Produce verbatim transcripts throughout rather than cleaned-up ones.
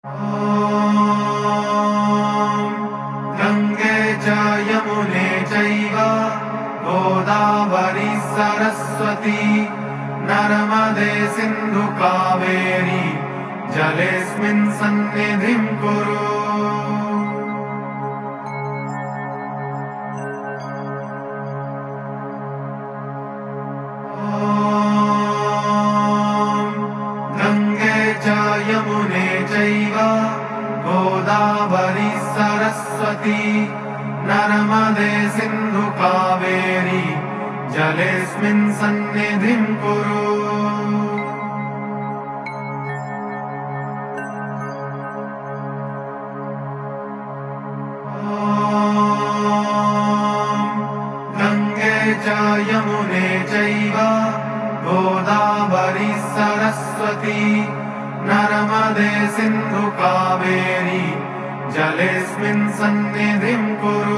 ॐ गङ्गे च यमुने चैव गोदावरी सरस्वती नर्मदे सिन्धु कावेरी जलेऽस्मिन् सन्निधिं कुरु। यमुने चैव गोदावरी सरस्वती नर्मदे सिन्धु कावेरी जलेऽस्मिन् सन्निधिं कुरु। गङ्गे च यमुने चैव गोदावरी सरस्वती नर्मदे सिन्धु कावेरी जलेऽस्मिन् सन्निधिं कुरु।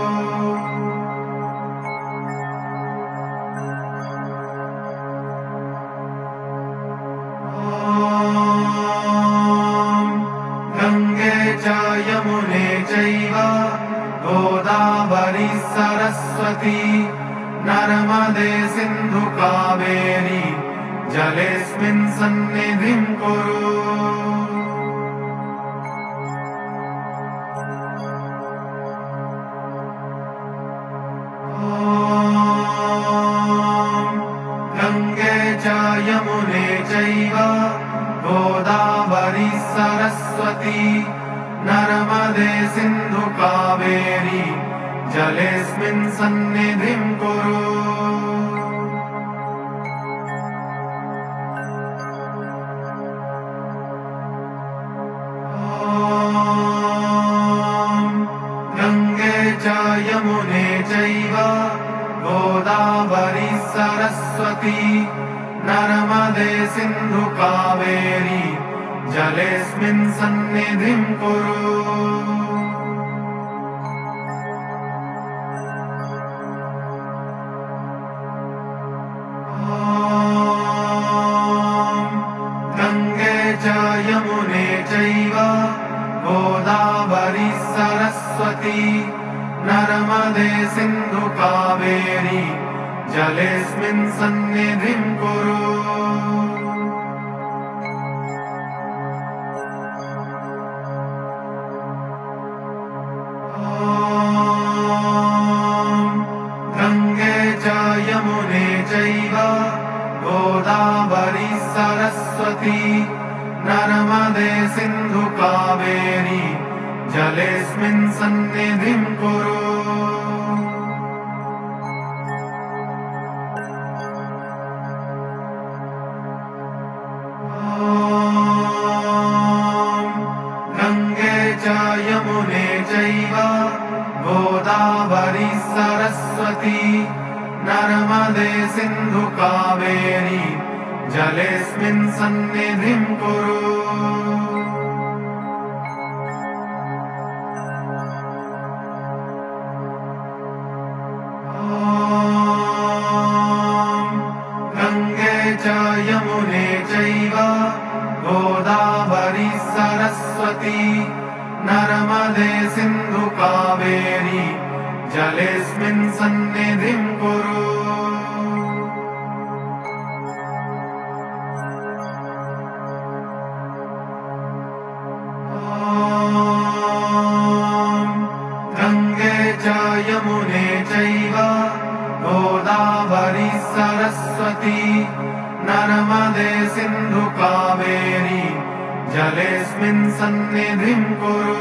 गङ्गे च यमुने चैव गोदावरी सरस्वती नर्मदे सिन्धु कावेरी जलेऽस्मिन् सन्निधिं कुरु। गङ्गे च यमुने चैव गोदावरी सरस्वती नर्मदे सिन्धु कावेरी जलेऽस्मिन् सन्निधिं कुरु। गङ्गे च यमुने चैव गोदावरी सरस्वती नर्मदे सिन्धु कावेरी जलेऽस्मिन् सन्निधिं कुरु। गङ्गे च यमुने चैव गोदावरी सरस्वती नर्मदे सिन्धु कावेरी जलेऽस्मिन् सन्निधिं कुरु। गङ्गे च यमुने चैव गोदावरी सरस्वती नर्मदे सिन्धु कावेरी जलेऽस्मिन् सन्निधिं कुरु। गङ्गे च यमुने चैव गोदावरी सरस्वती नर्मदे सिन्धु कावेरी जलेऽस्मिन् सन्निधिं कुरु। गङ्गे च यमुने चैव गोदावरी सरस्वती नर्मदे सिन्धु कावेरी जलेऽस्मिन् सन्निधिं कुरु। गङ्गे च यमुने चैव गोदावरी सरस्वती नर्मदे सिन्धु कावेरी जलेऽस्मिन् सन्निधिं कुरु।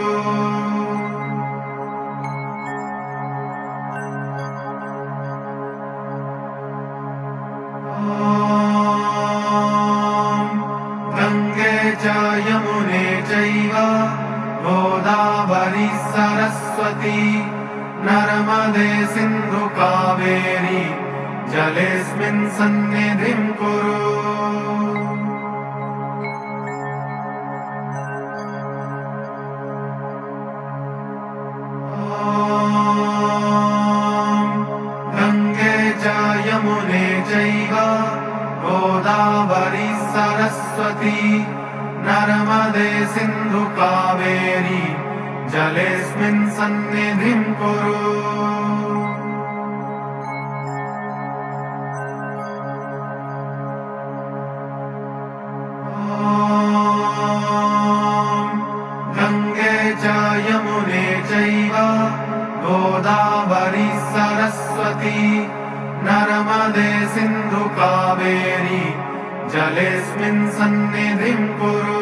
गङ्गे च यमुने चैव गोदावरी सरस्वती नर्मदे सिन्धु कावेरी जलेऽस्मिन् सन्निधिं कुरु। गङ्गे च यमुने चैव गोदावरी सरस्वती नर्मदे सिन्धु सिन्धु कावेरी जलेऽस्मिन् सन्निधिं कुरु। गंगे च यमुने चैव गोदावरी सरस्वती नर्मदे सिन्धु कावेरी जलेऽस्मिन् सन्निधिं कुरु।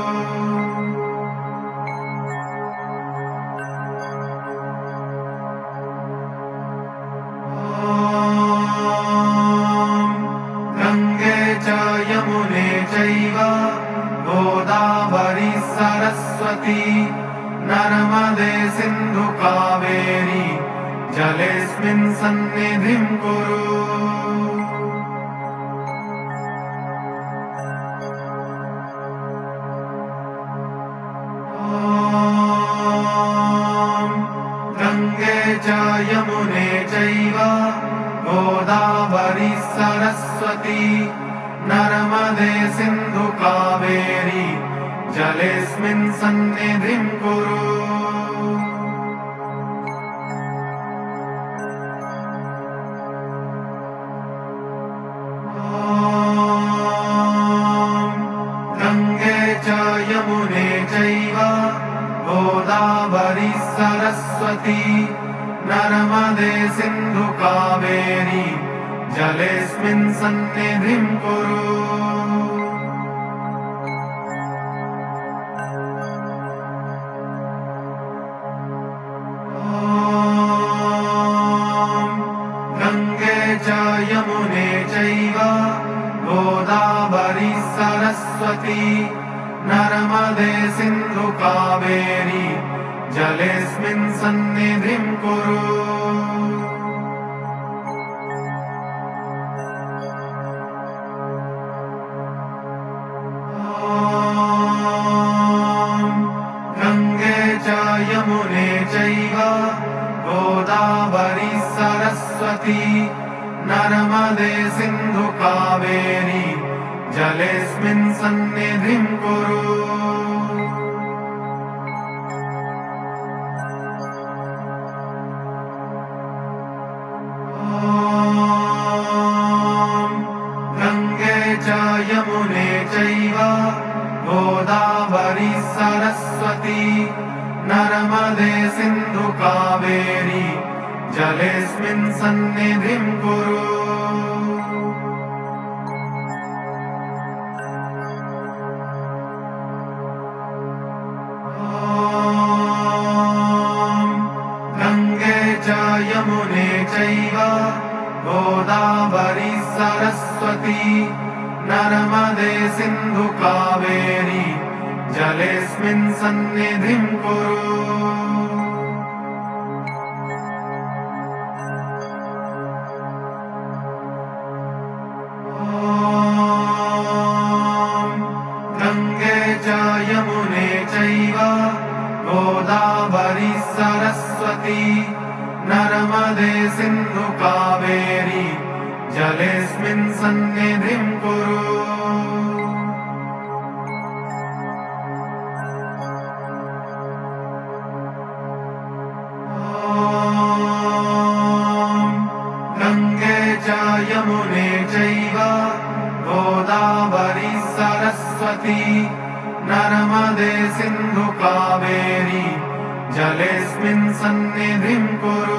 गंगे च यमुने चैव गोदावरी सरस्वती नर्मदे सिन्धु कावेरी जलेऽस्मिन् सन्निधिं कुरु। गंगे च यमुने चैव गोदावरी सरस्वती नर्मदे सिन्धु कावेरी जलेऽस्मिन् सन्निधिं कुरु। गंगे च यमुने चैव गोदावरी सरस्वती नर्मदे सिन्धु कावेरी जलेऽस्मिन् सन्निधिं कुरु। गंगे च यमुने चैव गोदावरी सरस्वती नर्मदे सिन्धु कावेरी जलेऽस्मिन् सन्निधिं कुरु। गंगे च यमुने चैव गोदावरी सरस्वती नर्मदे सिन्धु कावेरी जलेऽस्मिन् सन्निधिं कुरु। गंगे च यमुने चैव गोदावरी सरस्वती नर्मदे सिन्धु कावेरी जलेऽस्मिन् सन्निधिं कुरु। गंगे च यमुने चैव गोदावरी सरस्वती नर्मदे सिन्धु कावेरी जलेऽस्मिन् सन्निधिं कुरु। गंगे च यमुने चैव गोदावरी सरस्वती नर्मदे सिन्धु कावेरी जलेऽस्मिन् सन्निधिं कुरु। गंगे च यमुने चैव गोदावरी सरस्वती नर्मदे सिन्धु कावेरी जलेऽस्मिन् सन्निधिं कुरु।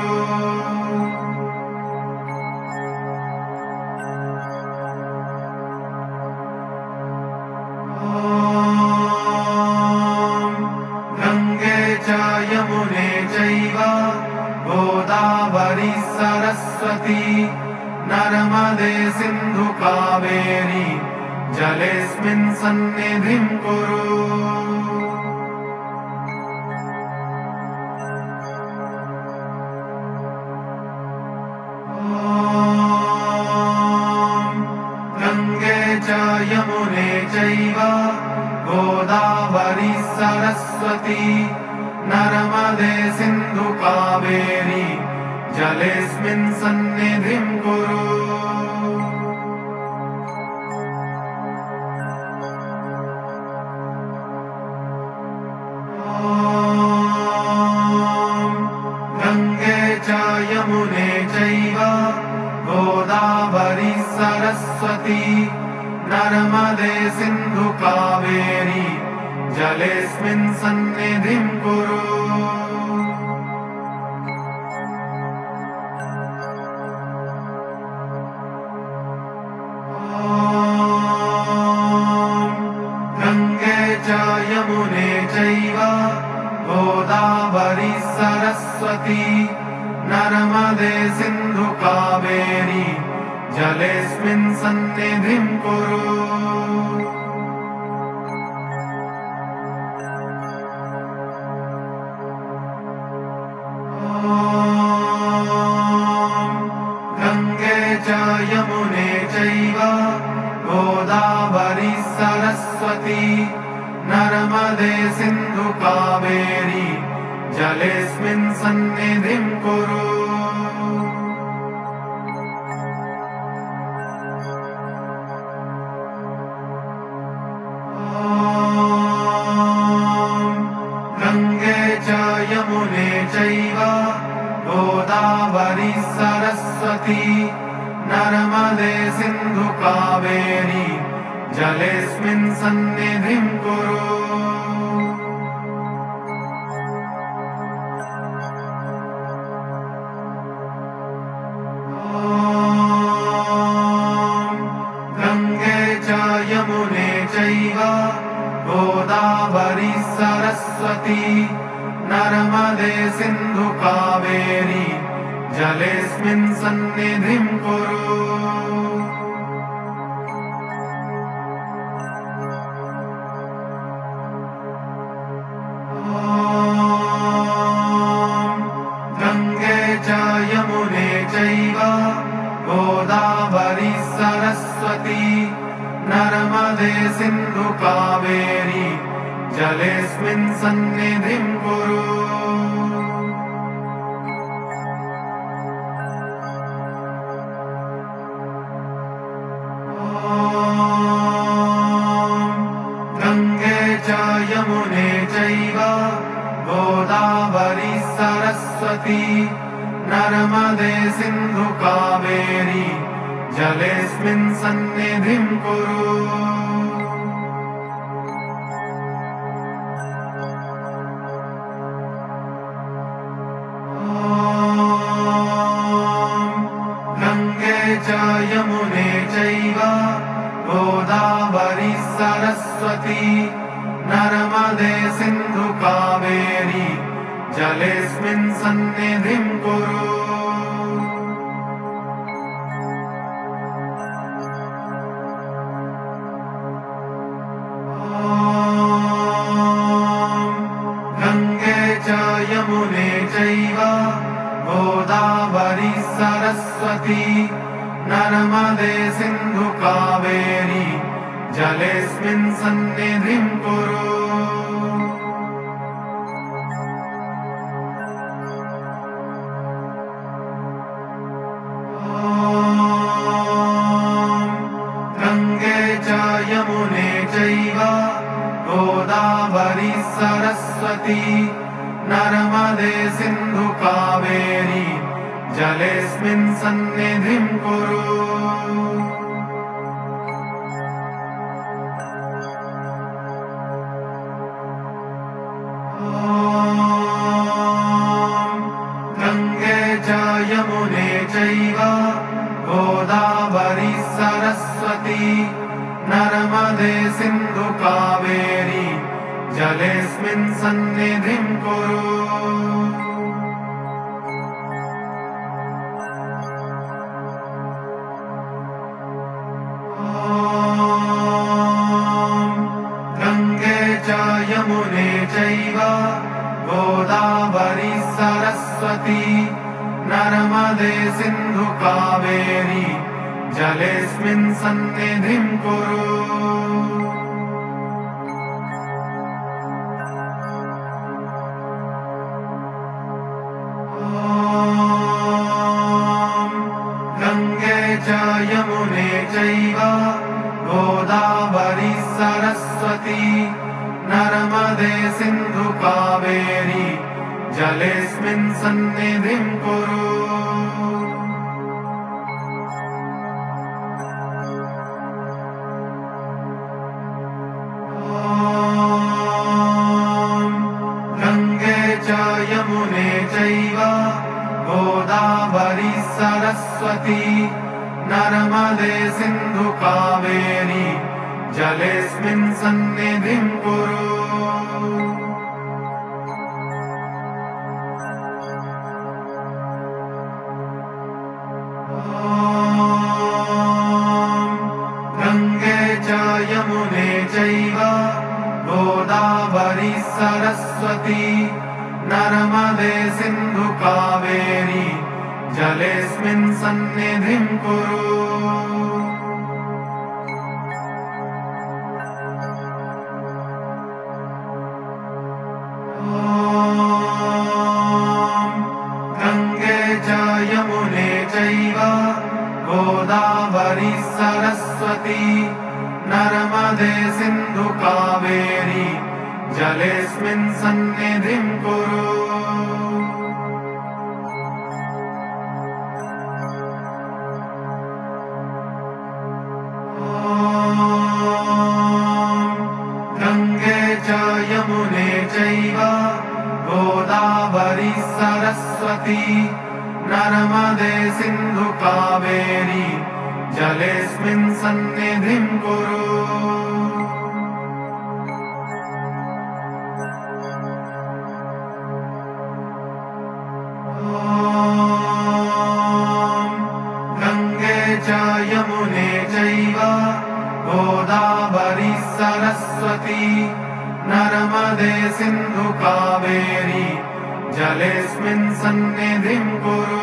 गंगे च यमुने चैव गोदावरी सरस्वती नर्मदे सिन्धु कावेरी जलेऽस्मिन् सन्निधिं कुरु। गंगे च यमुने चैव गोदावरी सरस्वती नर्मदे सिन्धु कावेरी जलेऽस्मिन् सन्निधिं कुरु। सरस्वती नर्मदे सिन्धु कावेरी जलेऽस्मिन् सन्निधिं कुरु। गंगे च यमुने चैव गोदावरी सरस्वती नर्मदे सिन्धु कावेरी जलेऽस्मिन् सन्निधिं कुरु। गंगे च यमुने चैव गोदावरी सरस्वती नर्मदे सिन्धु कावेरी जलेऽस्मिन् सन्निधिं कुरु। गंगे च यमुने चैव गोदावरी सरस्वती नर्मदे सिन्धु कावेरी जलेऽस्मिन् सन्निधिं कुरु। गंगे च यमुने चैव गोदावरी सरस्वती नर्मदे सिन्धु कावेरी जलेऽस्मिन् सन्निधिं कुरु। गंगे च यमुने चैव गोदावरी सरस्वती नर्मदे सिन्धु कावेरी जलेऽस्मिन् सन्निधिं कुरु। गंगे च यमुने चैव गोदावरी सरस्वती नर्मदे सिन्धु कावेरी जलेऽस्मिन् सन्निधिं कुरु। गंगे च यमुने चैव गोदावरी सरस्वती नर्मदे सिन्धु कावेरी जलेऽस्मिन् सन्निधिं कुरु। गंगे च यमुने चैव गोदावरी सरस्वती नर्मदे सिन्धु कावेरी जलेऽस्मिन् सन्निधिं कुरु। गंगे च यमुने चैव गोदावरी सरस्वती नर्मदे सिन्धु कावेरी जलेऽस्मिन् सन्निधिं कुरु। गंगे च यमुने चैव गोदावरी सरस्वती नर्मदे सिन्धु कावेरी जलेऽस्मिन् सन्निधिं कुरु। गंगे च यमुने चैव गोदावरी सरस्वती नर्मदे सिन्धु कावेरी जलेऽस्मिन् सन्निधिं कुरु। गंगे च यमुने चैव गोदावरी सरस्वती नर्मदे सिन्धु कावेरी जलेऽस्मिन् सन्निधिं कुरु। चैव गोदावरी सरस्वती नर्मदे सिन्धु कावेरी जलेऽस्मिन् सन्निधिं कुरु। गंगे च यमुने चैव गोदावरी सरस्वती नर्मदे सिन्धु कावेरी जलेऽस्मिन् सन्निधिं कुरु। गंगे च यमुने चैव गोदावरी सरस्वती नर्मदे सिन्धु कावेरी जलेऽस्मिन् सन्निधिं कुरु। गंगे च यमुने चैव गोदावरी सरस्वती नर्मदे सिन्धु कावेरी जलेऽस्मिन् सन्निधिं कुरु। गंगे च यमुने चैव गोदावरी सरस्वती नर्मदे सिन्धु कावेरी जलेऽस्मिन् सन्निधिं कुरु।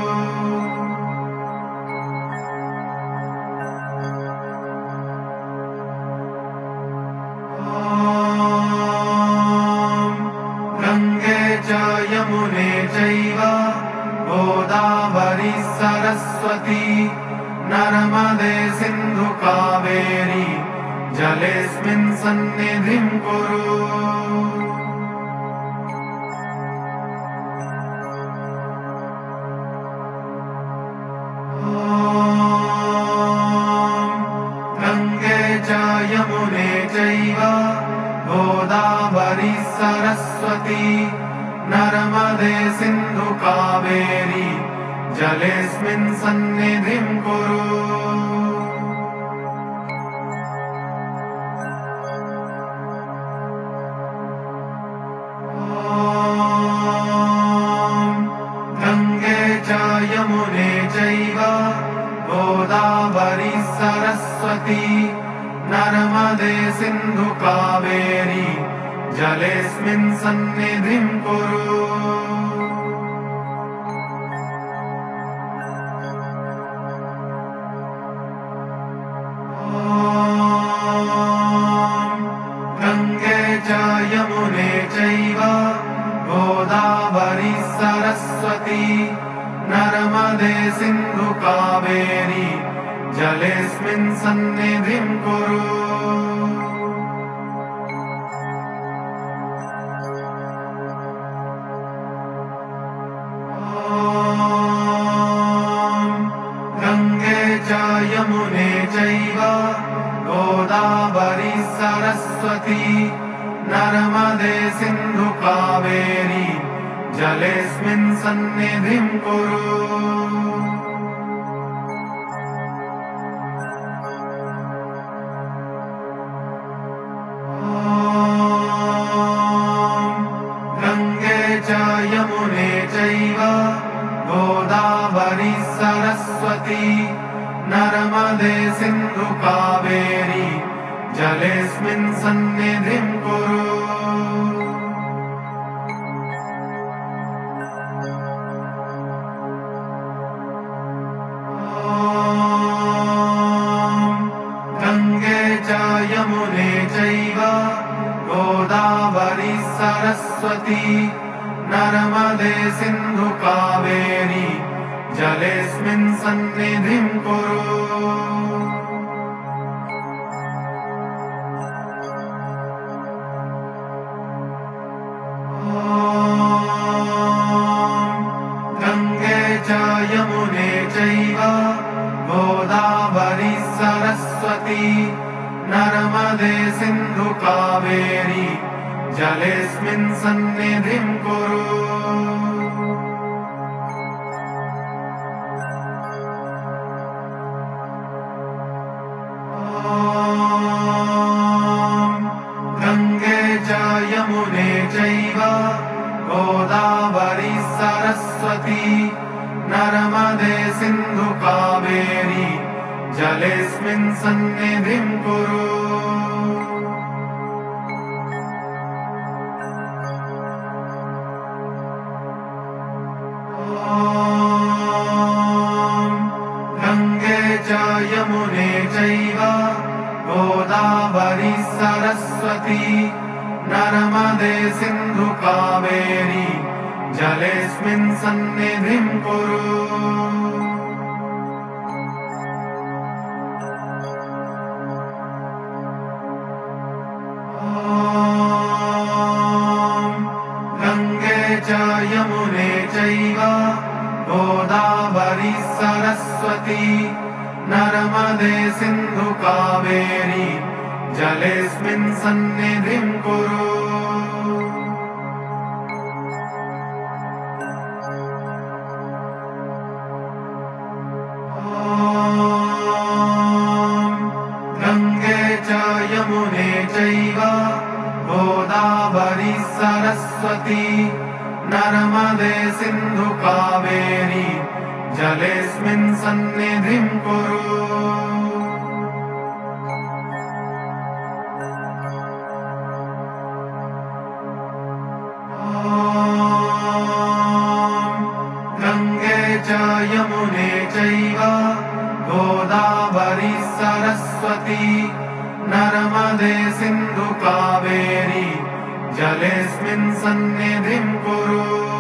गंगे च यमुने चैव गोदावरी सरस्वती नर्मदे सिन्धु कावेरी जलेऽस्मिन् सन्निधिं कुरु। गंगे च यमुने चैव गोदावरी सरस्वती नर्मदे सिन्धु कावेरी जलेऽस्मिन् सन्निधिं कुरु। गंगे च यमुने चैव गोदावरी सरस्वती नर्मदे सिन्धु कावेरी जलेऽस्मिन् सन्निधिं कुरु। गंगे च यमुने चैव गोदावरी सरस्वती नर्मदे सिन्धु कावेरी जलेऽस्मिन् सन्निधिं कुरु। गंगे च यमुने चैव गोदावरी सरस्वती नर्मदे सिन्धु कावेरी जलेऽस्मिन् सन्निधिं कुरु। गंगे च यमुने चैव गोदावरी सरस्वती नर्मदे सिन्धु कावेरी जलेऽस्मिन् सन्निधिं कुरु। गंगे च यमुने चैव गोदावरी सरस्वती नर्मदे सिन्धु कावेरी जलेऽस्मिन् सन्निधिं कुरु। गंगे च यमुने चैव गोदावरी सरस्वती नर्मदे सिन्धु कावेरी जलेऽस्मिन् सन्निधिं कुरु। चैव गोदावरी सरस्वती नर्मदे सिन्धु कावेरी जलेऽस्मिन् सन्निधिं कुरु। गंगे च यमुने चैव गोदावरी सरस्वती नर्मदे सिन्धु कावेरी जलेऽस्मिन् सन्निधिं कुरु। गंगे च यमुने चैव गोदावरी सरस्वती नर्मदे सिन्धु कावेरी जलेऽस्मिन् सन्निधिं कुरु। गंगे च यमुने चैव गोदावरी सरस्वती नर्मदे सिन्धु कावेरी जलेऽस्मिन् सन्निधिं कुरु। गंगे च यमुने चैव गोदावरी सरस्वती नर्मदे सिन्धु कावेरी जलेऽस्मिन् सन्निधिं कुरु।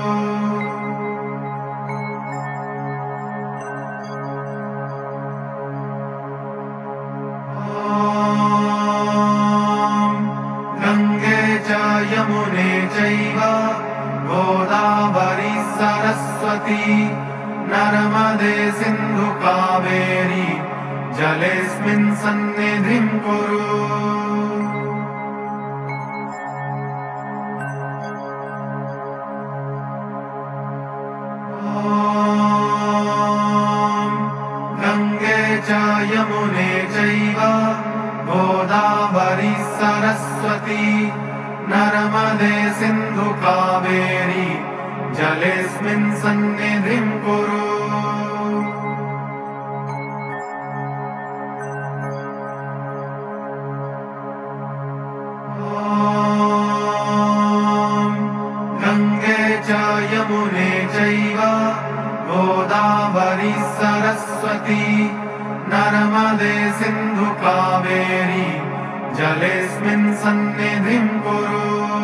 गंगे च यमुने चैव गोदावरी सरस्वती नर्मदे सिन्धु कावेरी जलेऽस्मिन् सन्निधिं कुरु। गंगे च यमुने चैव गोदावरी सरस्वती नर्मदे सिन्धु कावेरी जलेऽस्मिन् सन्निधिं कुरु। गंगे च यमुने चैव गोदावरी सरस्वती नर्मदे सिन्धु कावेरी जलेऽस्मिन् सन्निधिं कुरु।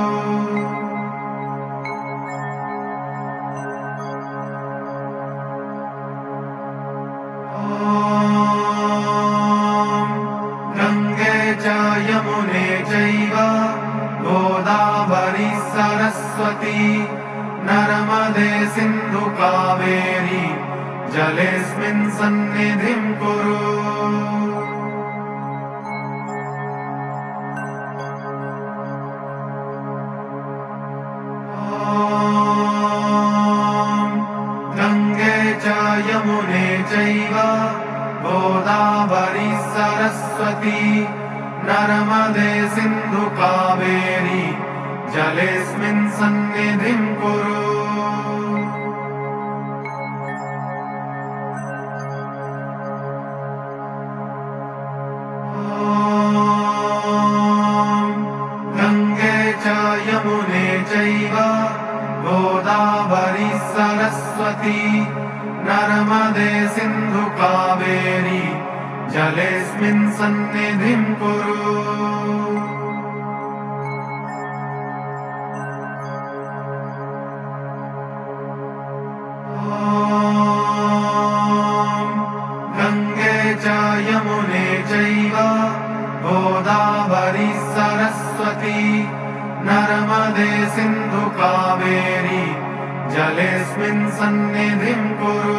गंगे च यमुने चैव गोदावरी सरस्वती नर्मदे सिन्धु कावेरी जलेऽस्मिन् सन्निधिं कुरु। गंगे च यमुने चैव गोदावरी सरस्वती नर्मदे सिन्धु कावेरी जलेऽस्मिन् सन्निधिं कुरु। गंगे च यमुने चैव गोदावरी सरस्वती नर्मदे सिन्धु कावेरी जलेऽस्मिन् सन्निधिं कुरु। गंगे च यमुने चैव गोदावरी सरस्वती नर्मदे सिन्धु कावेरी जलेऽस्मिन् सन्निधिं कुरु।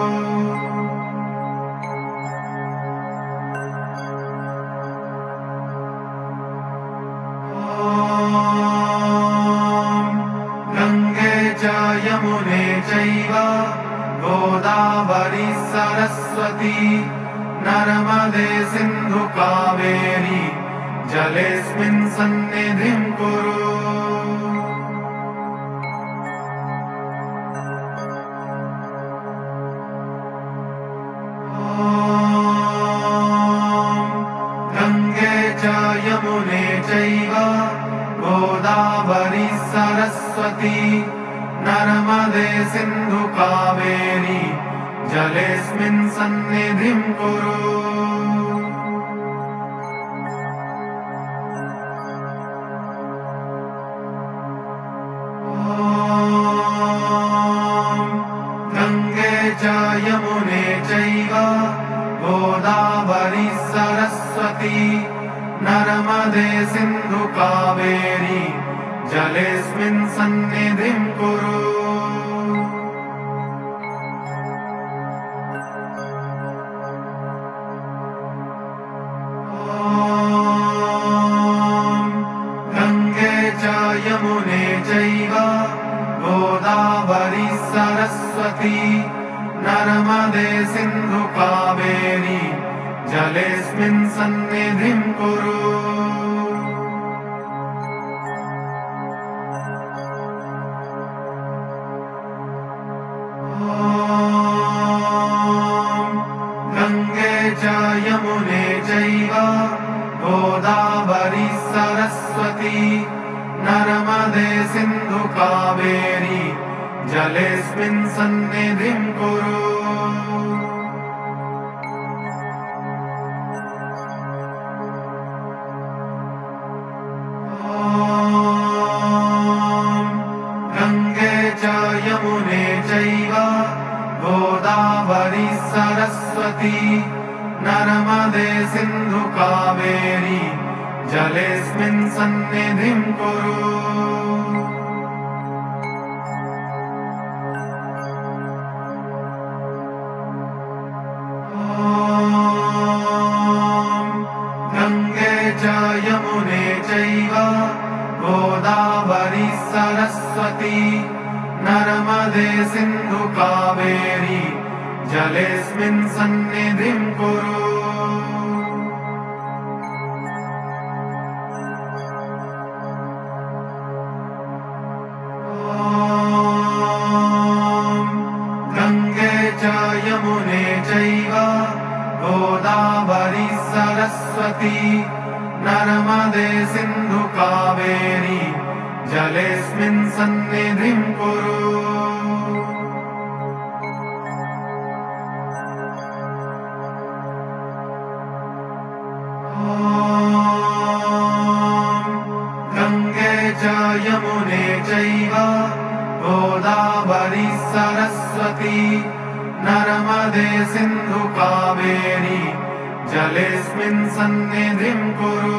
गंगे च यमुने चैव गोदावरी सरस्वती नर्मदे सिन्धु कावेरी जलेऽस्मिन् सन्निधिं कुरु। सरस्वती नर्मदे सिन्धु कावेरी जलेऽस्मिन् सन्निधिं कुरु। गंगे च यमुने चैव गोदावरी सरस्वती नर्मदे सिन्धु कावेरी जलेऽस्मिन् सन्निधिं कुरु। गंगे च यमुने चैव गोदावरी सरस्वती नर्मदे सिन्धु कावेरी जलेऽस्मिन् सन्निधिं कुरु। गंगे च यमुने चैव गोदावरी सरस्वती नर्मदे सिन्धु कावेरी जलेऽस्मिन् सन्निधिं कुरु। गंगे च यमुने चैव गोदावरी सरस्वती नर्मदे सिन्धु कावेरी जलेऽस्मिन् सन्निधिं कुरु। गंगे च यमुने चैव गोदावरी सरस्वती नर्मदे सिन्धु कावेरी जलेऽस्मिन् सन्निधिं कुरु। गंगे च यमुने चैव गोदावरी सरस्वती नर्मदे सिन्धु कावेरी जलेऽस्मिन् सन्निधिं कुरु। गंगे च यमुने चैव गोदावरी सरस्वती नर्मदे सिन्धु कावेरी जलेऽस्मिन् सन्निधिं कुरु।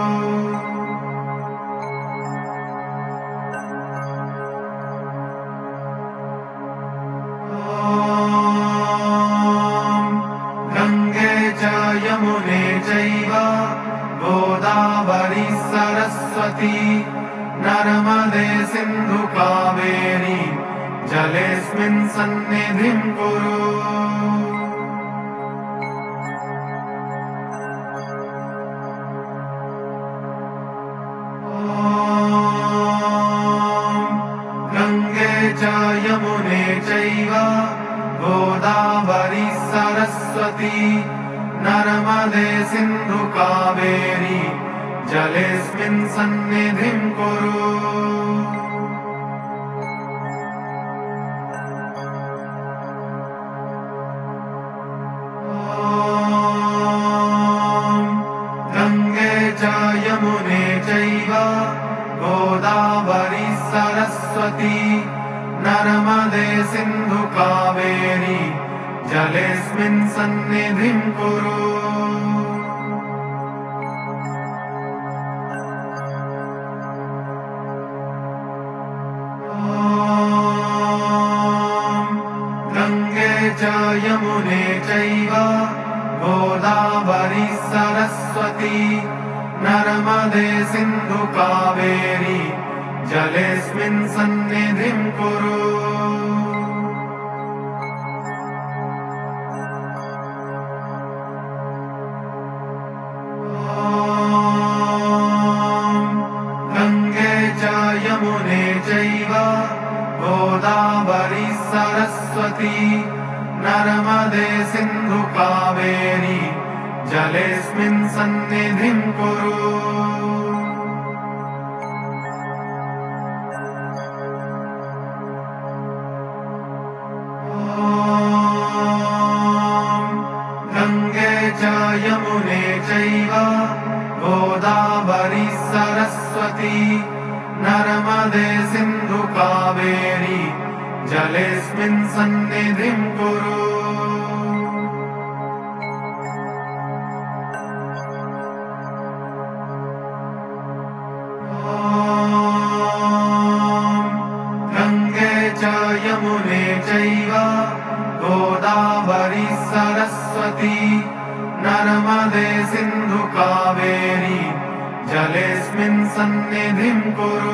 गंगे च यमुने चैव गोदावरी सरस्वती नर्मदे सिन्धु कावेरी जलेऽस्मिन् सन्निधिं कुरु। गंगे च यमुने चैव गोदावरी सरस्वती नर्मदे सिन्धु कावेरी जलेऽस्मिन् सन्निधिं कुरु। गंगे च यमुने चैव गोदावरी सरस्वती नर्मदे सिन्धु कावेरी जलेऽस्मिन् सन्निधिं कुरु। गंगे च यमुने चैव गोदावरी सरस्वती नर्मदे सिन्धु कावेरी जलेऽस्मिन् सन्निधिं कुरु। गंगे च यमुने चैव गोदावरी सरस्वती नर्मदे सिन्धु कावेरी जलेऽस्मिन् सन्निधिं कुरु। जलेऽस्मिन् सन्निधिं कुरु। गङ्गे च यमुने चैव गोदावरी सरस्वती नर्मदे सिन्धु कावेरी जलेऽस्मिन् सन्निधिं कुरु।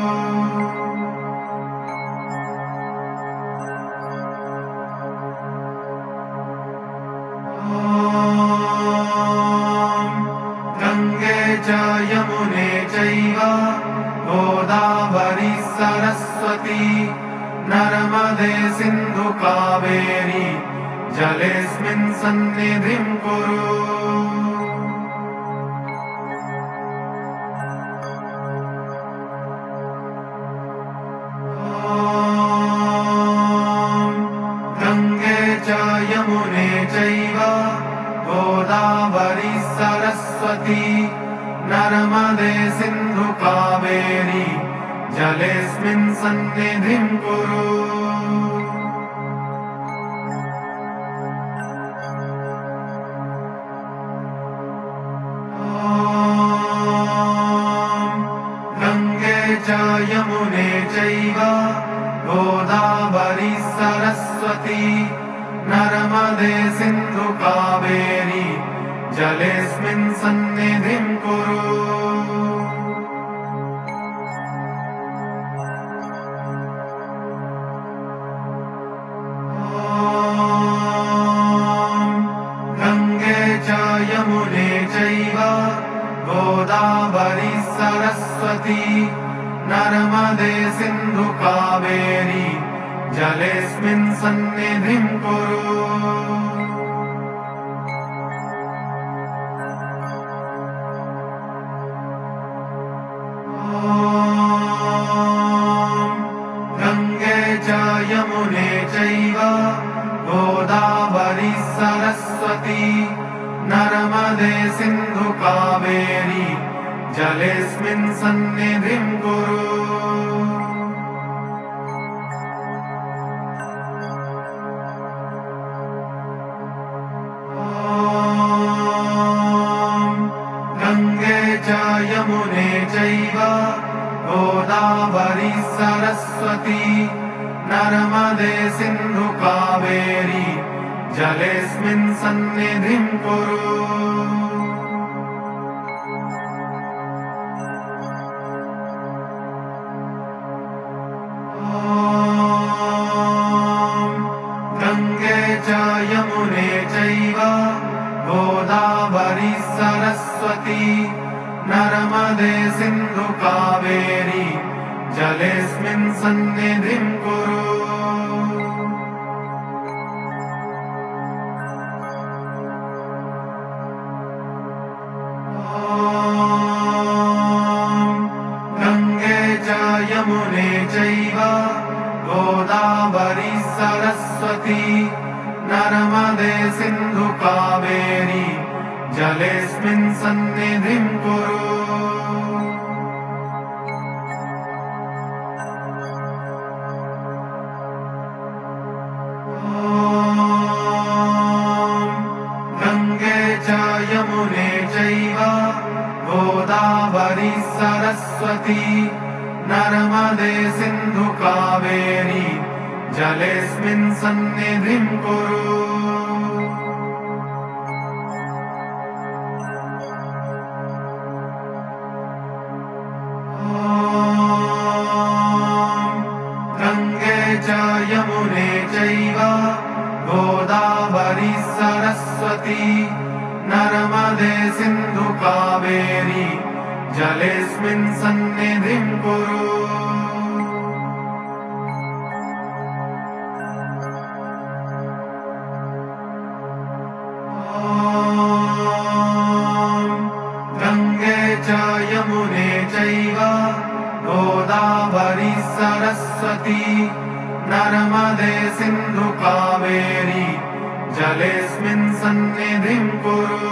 गङ्गे च यमुने चैव गोदावरी सरस्वती नर्मदे सिन्धु कावेरी जलेऽस्मिन् सन्निधिं कुरु। गङ्गे च यमुने चैव गोदावरी सरस्वती नर्मदे सिन्धु कावेरी जलेऽस्मिन् सन्निधिं कुरु। गङ्गे च यमुने चैव गोदावरी सरस्वती नर्मदे सिन्धु कावेरी जलेऽस्मिन् सन्निधिं कुरु। गङ्गे च यमुने चैव गोदावरी सरस्वती नर्मदे सिन्धु कावेरी जलेऽस्मिन् सन्निधिं कुरु। गङ्गे च यमुने चैव गोदावरी सरस्वती नर्मदे सिन्धु कावेरी जलेऽस्मिन् सन्निधिं कुरु। गङ्गे च यमुने चैव गोदावरी सरस्वती नर्मदे सिन्धु कावेरी जलेऽस्मिन् सन्निधिं कुरु। गङ्गे च यमुने चैव गोदावरी सरस्वती नर्मदे सिन्धु कावेरी जलेऽस्मिन् सन्निधिं कुरु। गङ्गे च यमुने चैव गोदावरी सरस्वती नर्मदे सिन्धु कावेरी जलेऽस्मिन् सन्निधिं कुरु। गङ्गे च यमुने चैव गोदावरी सरस्वती नर्मदे सिन्धु कावेरी जलेऽस्मिन् सन्निधिं कुरु। गङ्गे च यमुने चैव गोदावरी सरस्वती नर्मदे सिन्धु कावेरी जलेऽस्मिन् सन्निधिं कुरु। गङ्गे च यमुने चैव गोदावरी सरस्वती नर्मदे सिन्धु कावेरी जलेऽस्मिन् सन्निधिं कुरु।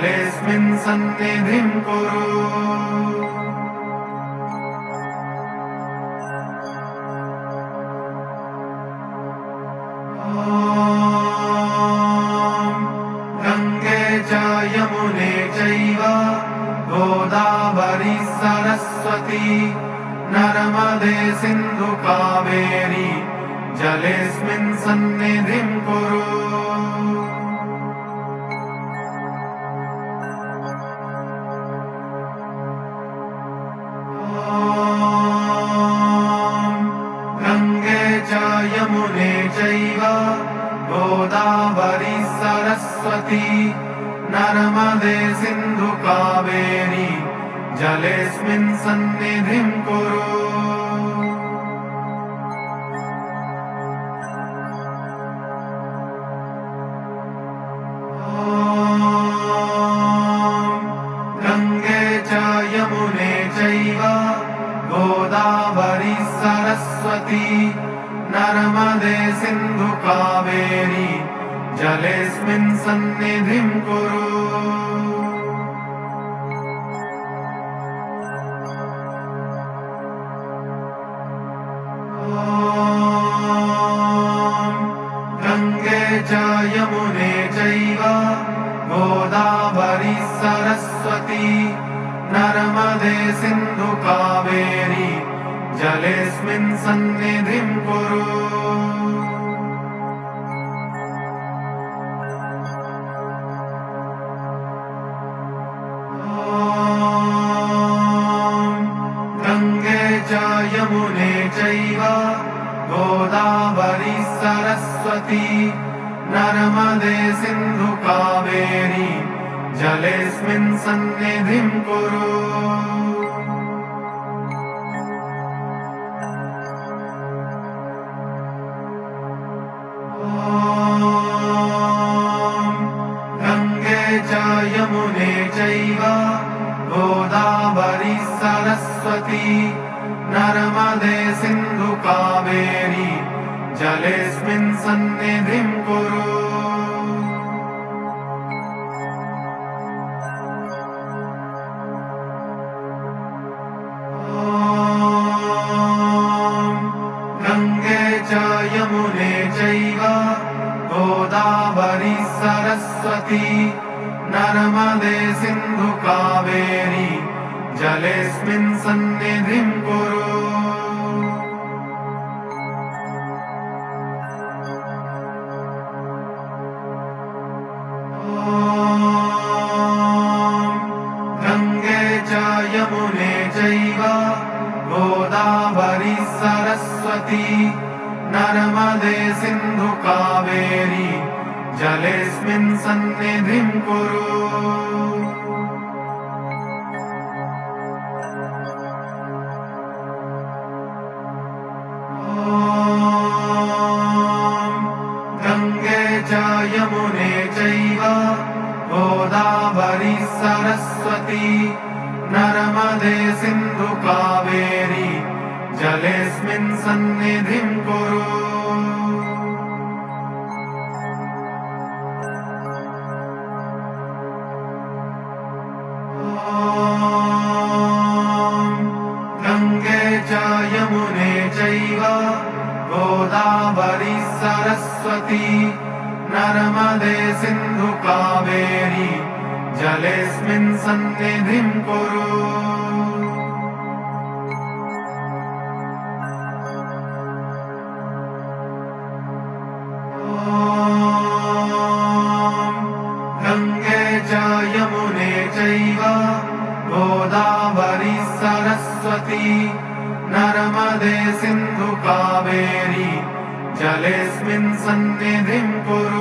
जलेऽस्मिन् सन्निधिं कुरु। गङ्गे च यमुने चैव गोदावरी सरस्वती नर्मदे सिन्धु कावेरी जलेऽस्मिन् सन्निधिं कुरु। गङ्गे च यमुने चैव गोदावरी सरस्वती नर्मदे सिन्धु कावेरी जलेऽस्मिन् सन्निधिं कुरु। गङ्गे च यमुने चैव गोदावरी सरस्वती नर्मदे सिन्धु कावेरी जलेऽस्मिन् सन्निधिं कुरु। गङ्गे च यमुने चैव गोदावरी सरस्वती नर्मदे सिन्धु कावेरी जलेऽस्मिन् सन्निधिं कुरु। गङ्गे च यमुने चैव गोदावरी सरस्वती नर्मदे सिन्धु कावेरी जलेऽस्मिन् सन्निधिं कुरु। गङ्गे च यमुने चैव गोदावरी सरस्वती नर्मदे सिन्धु कावेरी जलेऽस्मिन् सन्निधिं कुरु। गङ्गे च यमुने चैव गोदावरी सरस्वती नर्मदे सिन्धु कावेरी जलेऽस्मिन् सन्निधिं कुरु। गङ्गे च यमुने चैव गोदावरी सरस्वती नर्मदे सिन्धु कावेरी जलेऽस्मिन् सन्निधिं कुरु। गङ्गे च यमुने चैव गोदावरी सरस्वती नर्मदे सिन्धु कावेरी जलेऽस्मिन् सन्निधिं कुरु। गङ्गे च यमुने चैव गोदावरी सरस्वती नर्मदे सिन्धु कावेरी जलेऽस्मिन् सन्निधिं कुरु। गङ्गे च यमुने चैव गोदावरी सरस्वती नर्मदे सिन्धु कावेरी जलेऽस्मिन् सन्निधिं कुरु।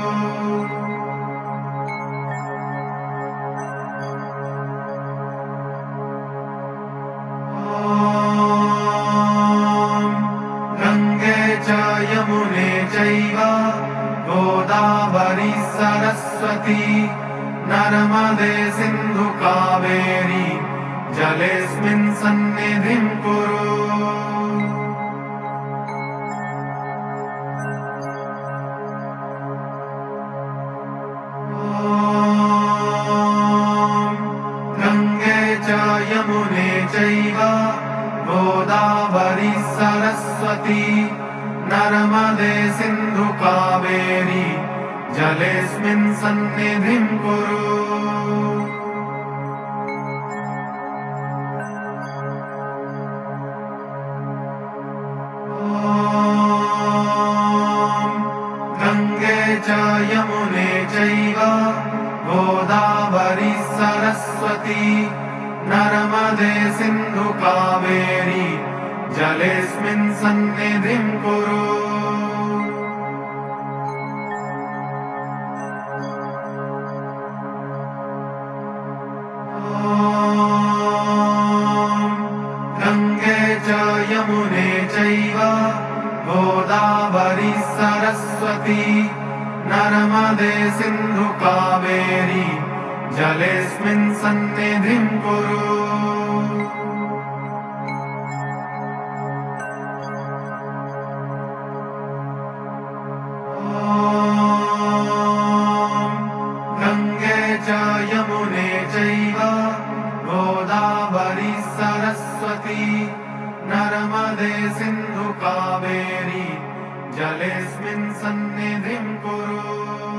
गङ्गे च यमुने चैव गोदावरी सरस्वती नर्मदे सिन्धु कावेरी जलेऽस्मिन् सन्निधिं कुरु। चैव गोदावरी सरस्वती नर्मदे सिन्धु कावेरी जलेऽस्मिन् सन्निधिं कुरु। गंगे च यमुने चैव गोदावरी सरस्वती नर्मदे सिन्धु कावेरी जलेऽस्मिन् सन्निधिं कुरु। गंगे च यमुने चैव गोदावरी सरस्वती नर्मदे सिन्धु कावेरी जलेऽस्मिन् सन्निधिं कुरु। गंगे च यमुने चैव गोदावरी सरस्वती नर्मदे सिन्धु कावेरी जलेऽस्मिन् सन्निधिं कुरु।